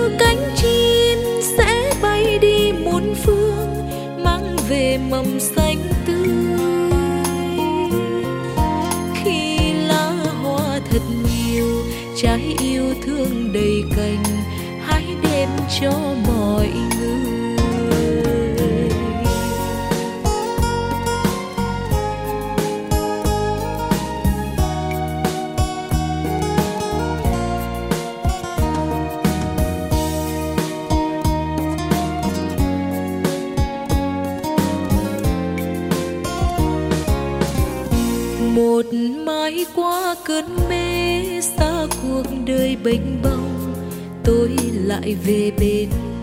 cánh chim sẽ bay đi muôn phương, mang về mầm xanh tươi. Khi lá hoa thật nhiều, trái yêu thương đầy cành, hãy đem cho mọi người. Một mai qua cơn mê, xa cuộc đời bênh bông, tôi lại về bên